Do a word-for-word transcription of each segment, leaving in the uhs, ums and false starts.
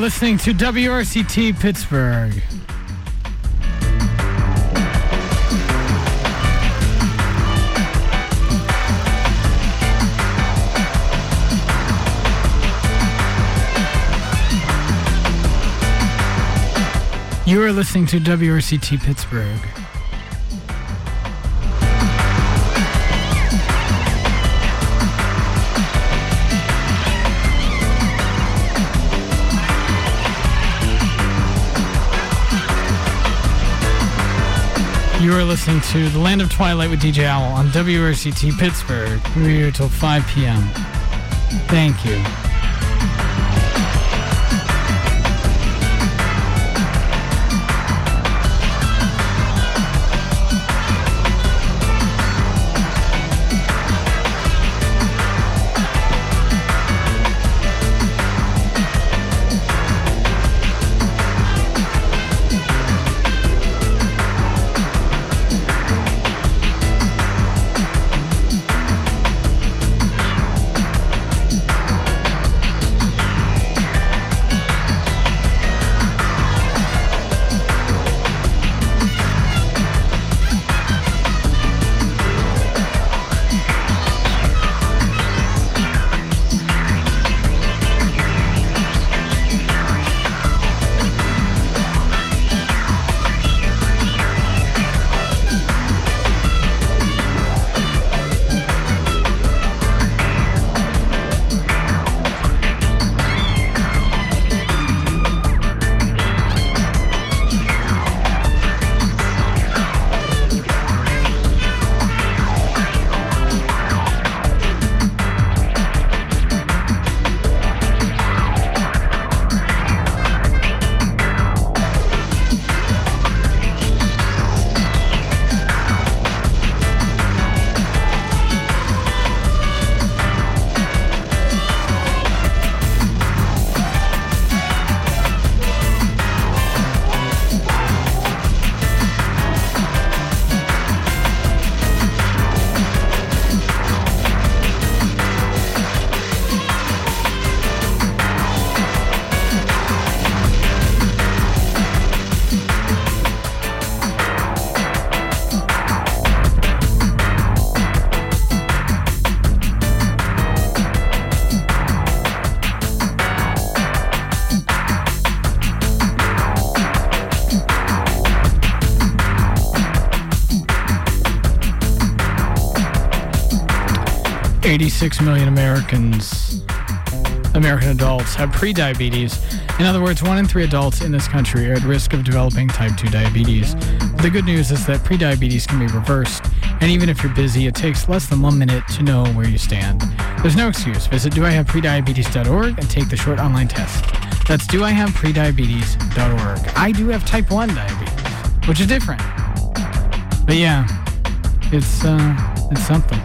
listening to W R C T Pittsburgh. You are listening to W R C T Pittsburgh. You are listening to The Land of Twilight with D J Owl on W R C T Pittsburgh. We're here till five p.m. Thank you. eighty-six million Americans, American adults, have prediabetes. In other words, one in three adults in this country are at risk of developing type two diabetes. The good news is that prediabetes can be reversed, and even if you're busy, it takes less than one minute to know where you stand. There's no excuse. Visit do I have prediabetes dot org and take the short online test. That's do I have prediabetes dot org. I do have type one diabetes, which is different. But yeah, it's, uh, it's something.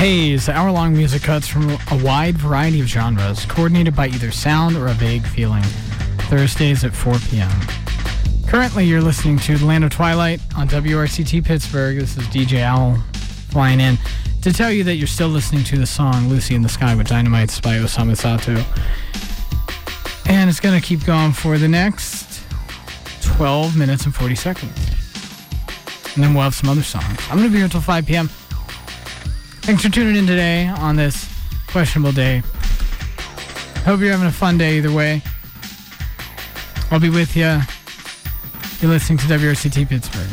Haze, hour-long music cuts from a wide variety of genres, coordinated by either sound or a vague feeling. Thursdays at four p.m. Currently, you're listening to The Land of Twilight on W R C T Pittsburgh. This is D J Owl flying in to tell you that you're still listening to the song Lucy in the Sky with Dynamites by Osamu Sato. And it's going to keep going for the next twelve minutes and forty seconds. And then we'll have some other songs. I'm going to be here until five p.m. Thanks for tuning in today on this questionable day. Hope you're having a fun day either way. I'll be with you. You're listening to W R C T Pittsburgh.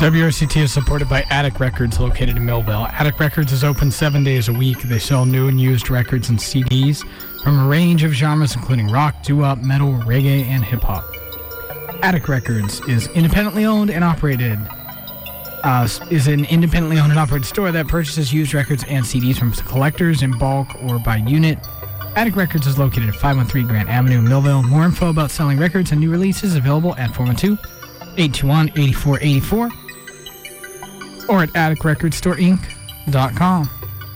W R C T is supported by Attic Records, located in Millville. Attic Records is open seven days a week. They sell new and used records and C Ds from a range of genres, including rock, doo-wop, metal, reggae, and hip-hop. Attic Records is independently owned and operated. Uh, is an independently owned and operated store that purchases used records and C Ds from collectors in bulk or by unit. Attic Records is located at five one three Grant Avenue, Millville. More info about selling records and new releases available at four one two, eight two one, eight four eight four or at attic record store inc dot com.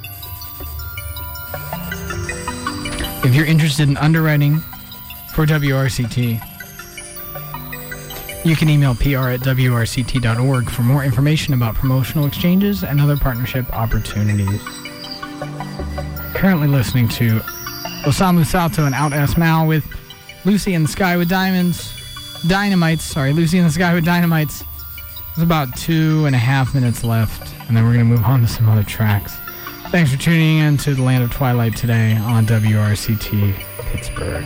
If you're interested in underwriting for W R C T, you can email P R at W R C T dot org for more information about promotional exchanges and other partnership opportunities. Currently listening to Osamu Sato and Out Ass Mal with Lucy in the Sky with Diamonds. Dynamites, sorry, Lucy in the Sky with Dynamites. There's about two and a half minutes left, and then we're going to move on to some other tracks. Thanks for tuning in to the Land of Twilight today on W R C T Pittsburgh.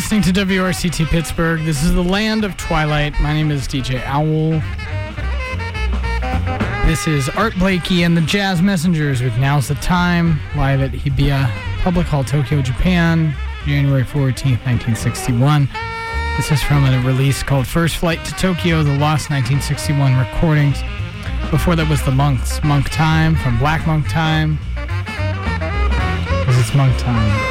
listening to W R C T Pittsburgh. This is the land of twilight. My name is D J Owl. This is Art Blakey and the Jazz Messengers with Now's the Time, live at Hibiya Public Hall, Tokyo, Japan, January fourteenth, nineteen sixty-one. This is from a release called First Flight to Tokyo, the Lost nineteen sixty-one Recordings. Before that was the Monks, Monk Time from Black Monk Time. Because it's Monk Time.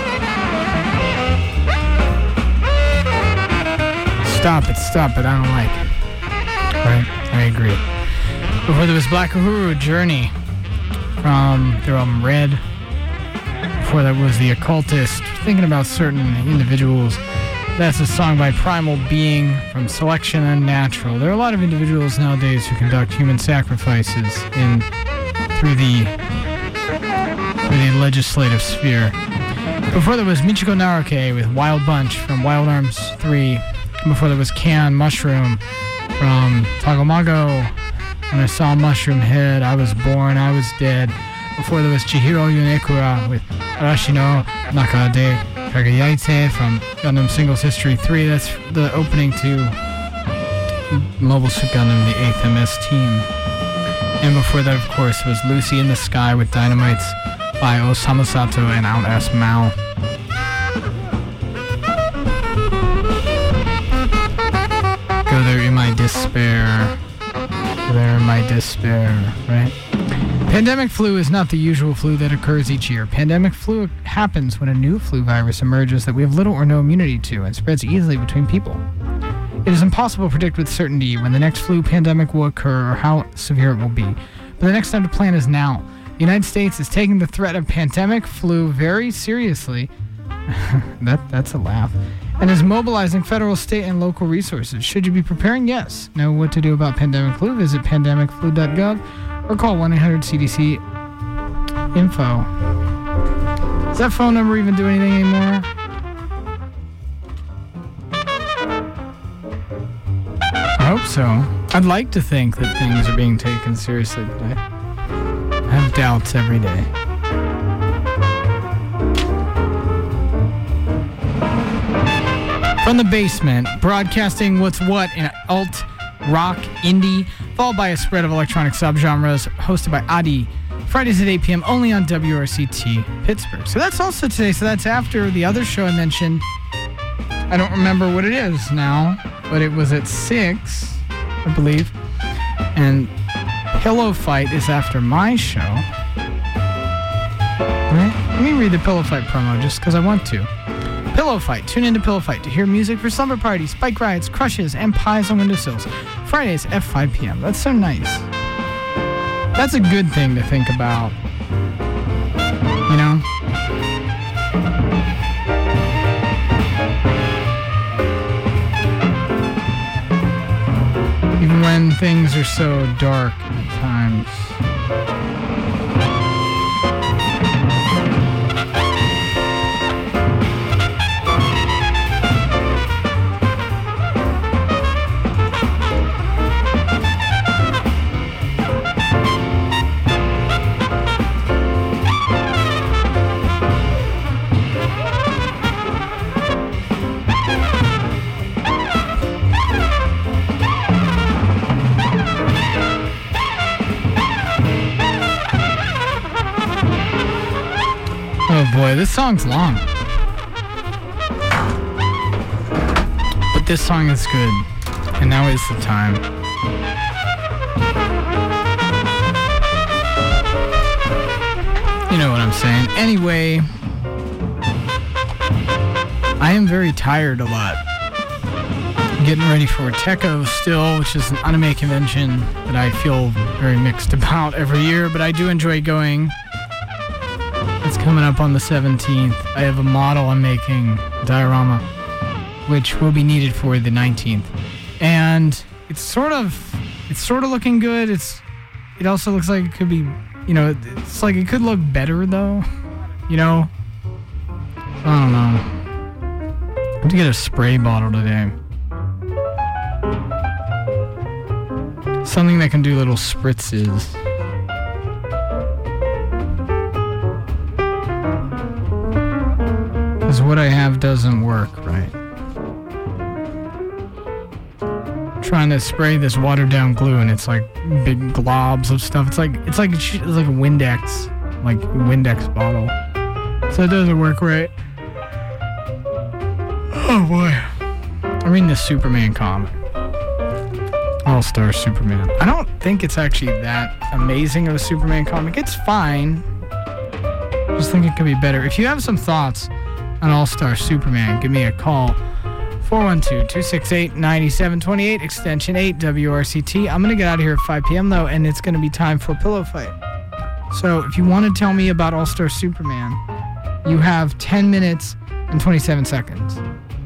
Stop it, stop it, I don't like it. Right, I agree. Before there was Black Uhuru, Journey from their album Red. Before that was The Occultist, Thinking About Certain Individuals. That's a song by Primal Being from Selection Unnatural. There are a lot of individuals nowadays who conduct human sacrifices in through the through the legislative sphere. Before there was Michiko Naruke with Wild Bunch from Wild Arms three. Before there was Can Mushroom from Tagomago. When I saw Mushroom Head, I was born, I was dead. Before there was Chihiro Yonekura with Arashi no Naka de Kagayaite from Gundam Singles History three. That's the opening to Mobile Suit Gundam, the eighth M S team. And before that, of course, was Lucy in the Sky with Dynamites by Osamu Sato and Out S. Mao. Go there in my despair. Go there in my despair, right? Pandemic flu is not the usual flu that occurs each year. Pandemic flu happens when a new flu virus emerges that we have little or no immunity to and spreads easily between people. It is impossible to predict with certainty when the next flu pandemic will occur or how severe it will be. But the next time to plan is now. The United States is taking the threat of pandemic flu very seriously. that That's a laugh. And is mobilizing federal, state, and local resources. Should you be preparing? Yes. Know what to do about pandemic flu? Visit pandemic flu dot gov or call one eight hundred C D C info. Does that phone number even do anything anymore? I hope so. I'd like to think that things are being taken seriously, but I have doubts every day. From the basement, broadcasting what's what in alt, rock, indie, followed by a spread of electronic subgenres, hosted by Adi. Fridays at eight p.m. only on W R C T Pittsburgh. So that's also today. So that's after the other show I mentioned. I don't remember what it is now, but it was at six, I believe. And Pillow Fight is after my show. Right? Let me read the Pillow Fight promo just because I want to. Pillow Fight. Tune into Pillow Fight to hear music for slumber parties, bike rides, crushes, and pies on windowsills. Fridays at five p.m. That's so nice. That's a good thing to think about. You know? Even when things are so dark at times. Oh boy, this song's long. But this song is good. And now is the time. You know what I'm saying. Anyway, I am very tired a lot. I'm getting ready for Techo still, which is an anime convention that I feel very mixed about every year, but I do enjoy going. It's coming up on the seventeenth. I have a model I'm making, diorama, which will be needed for the nineteenth. And it's sort of, it's sort of looking good. It's, it also looks like it could be, you know, it's like it could look better though, you know? I don't know. I have to get a spray bottle today. Something that can do little spritzes. Because what I have doesn't work right. trying to spray this watered down glue, and it's like big globs of stuff. It's like it's like it's like a Windex, like Windex bottle. So it doesn't work right. Oh boy. I'm reading this Superman comic. All-Star Superman. I don't think it's actually that amazing of a Superman comic. It's fine. I just think it could be better. If you have some thoughts on All-Star Superman, give me a call. four one two, two six eight, nine seven two eight, extension eight, W R C T. I'm going to get out of here at five p.m. though, and it's going to be time for a pillow fight. So if you want to tell me about All-Star Superman, you have ten minutes and twenty-seven seconds.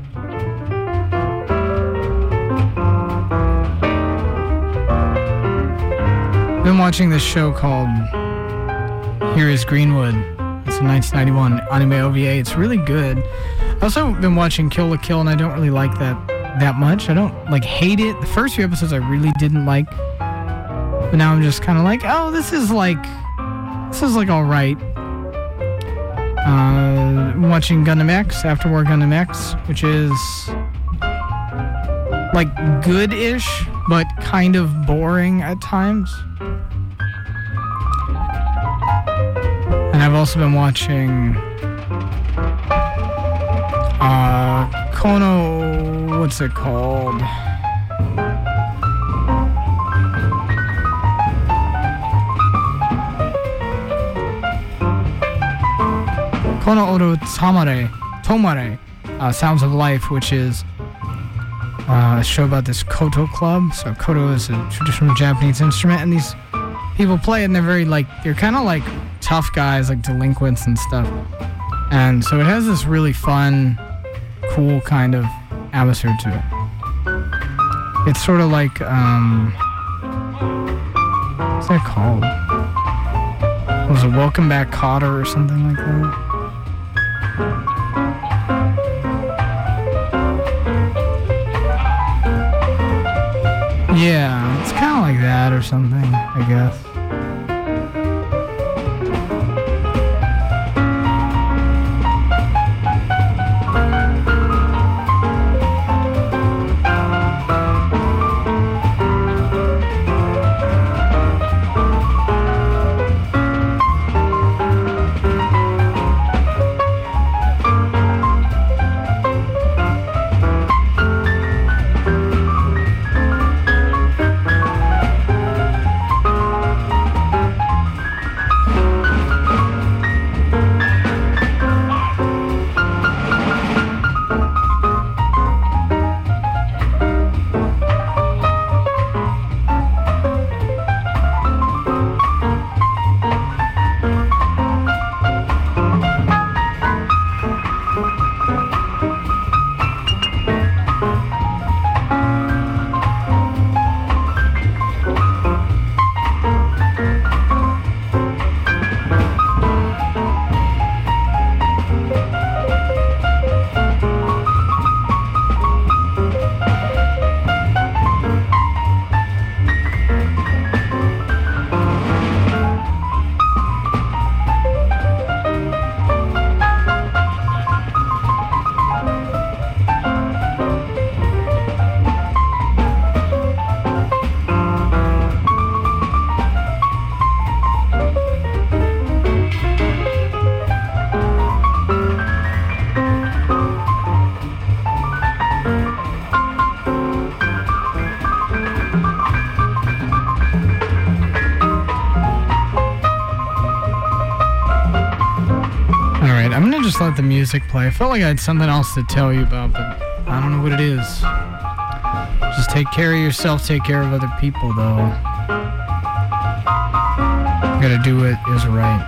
I've been watching this show called Here is Greenwood. It's a nineteen ninety-one anime O V A. It's really good. I've also been watching Kill la Kill, and I don't really like that that much. I don't, like, hate it. The first few episodes I really didn't like. But now I'm just kind of like, oh, this is, like, this is, like, all right. Uh, I'm watching Gundam X, After War Gundam X, which is, like, good-ish, but kind of boring at times. And I've also been watching uh, Kono, what's it called? Kono Oro Tamare, Tomare, uh, Sounds of Life, which is uh, a show about this koto club. So koto is a traditional Japanese instrument, and these people play it, and they're very, like, they're kind of like tough guys, like delinquents and stuff. And so it has this really fun, cool kind of atmosphere to it. It's sort of like, um, what's that called? Was it Welcome Back Kotter or something like that? Yeah, it's kind of like that or something, I guess. Let the music play. I felt like I had something else to tell you about, but I don't know what it is. Just take care of yourself, take care of other people, though. You gotta do what is right.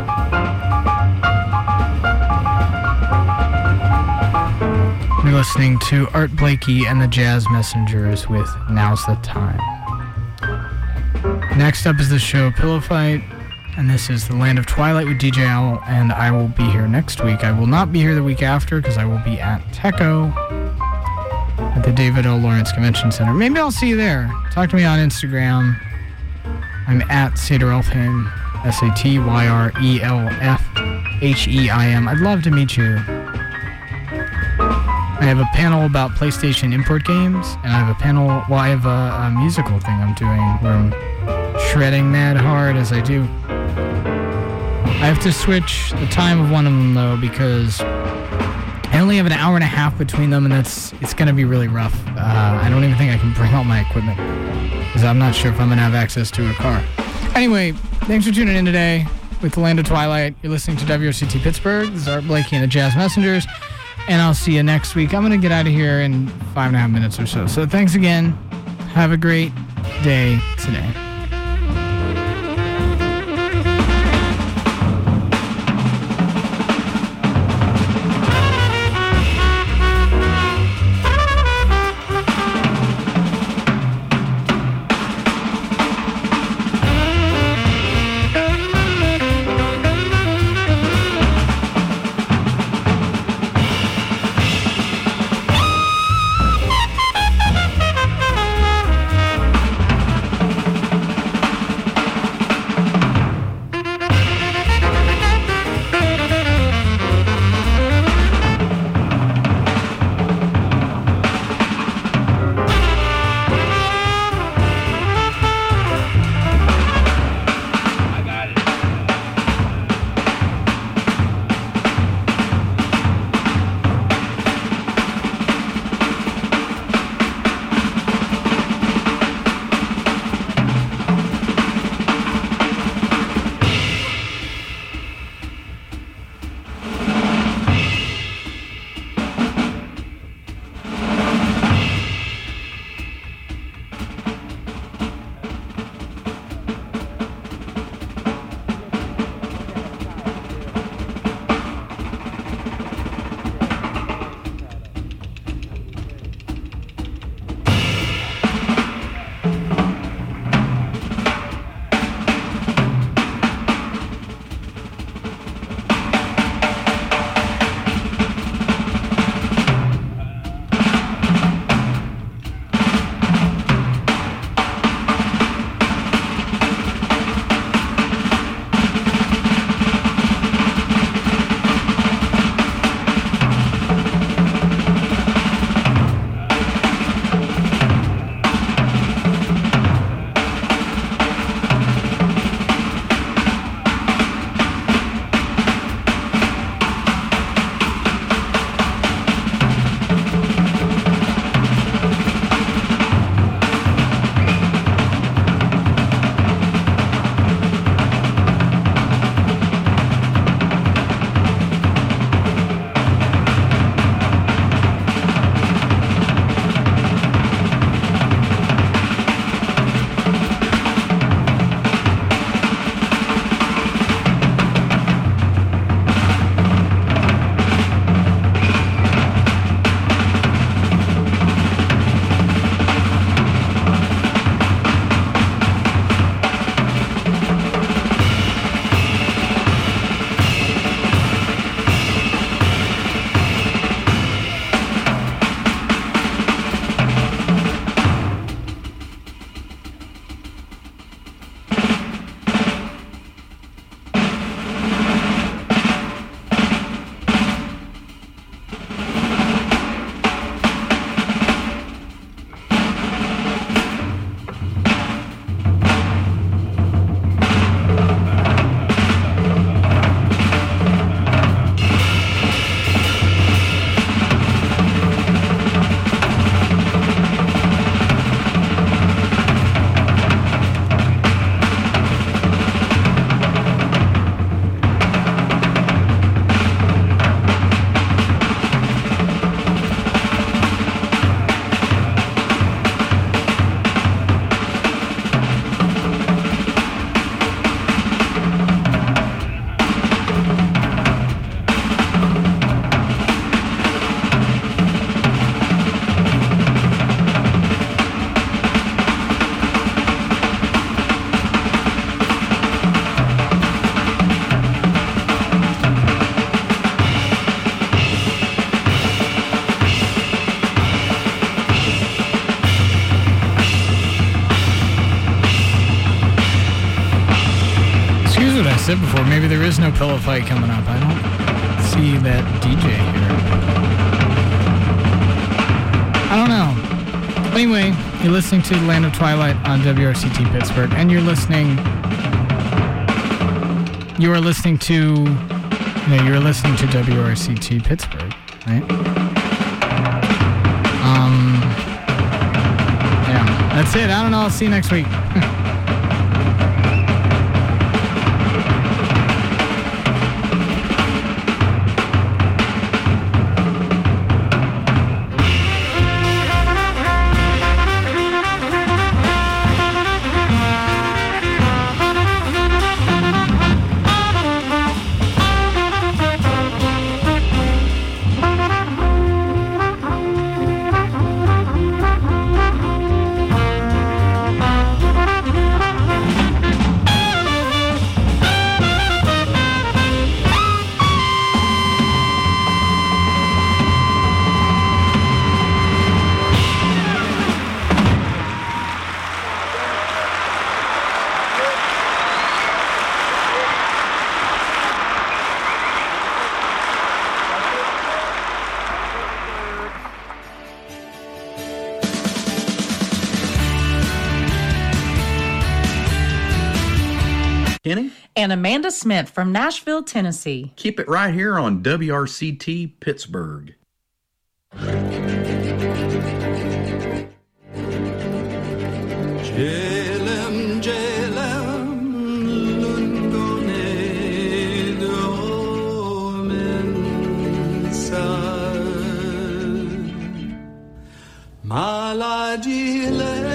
You're listening to Art Blakey and the Jazz Messengers with Now's the Time. Next up is the show Pillow Fight. And this is The Land of Twilight with D J Owl, and I will be here next week. I will not be here the week after because I will be at Techo at the David O. Lawrence Convention Center. Maybe I'll see you there. Talk to me on Instagram. I'm at Seder Elfheim, S A T Y R E L F H E I M. I'd love to meet you. I have a panel about PlayStation import games, and I have a panel, well, I have a, a musical thing I'm doing where I'm shredding mad hard as I do. I have to switch the time of one of them, though, because I only have an hour and a half between them, and that's it's going to be really rough. Uh, I don't even think I can bring all my equipment, because I'm not sure if I'm going to have access to a car. Anyway, thanks for tuning in today with the Land of Twilight. You're listening to W R C T Pittsburgh. This is Art Blakey and the Jazz Messengers. And I'll see you next week. I'm going to get out of here in five and a half minutes or so. So thanks again. Have a great day today. said before, maybe there is no pillow fight coming up. I don't see that D J here. I don't know. Anyway, you're listening to Land of Twilight on W R C T Pittsburgh, and you're listening. You are listening to. No, you're listening to W R C T Pittsburgh, right? Um. Yeah, that's it. I don't know. I'll see you next week. Kenny? And Amanda Smith from Nashville, Tennessee. Keep it right here on W R C T Pittsburgh. Yeah.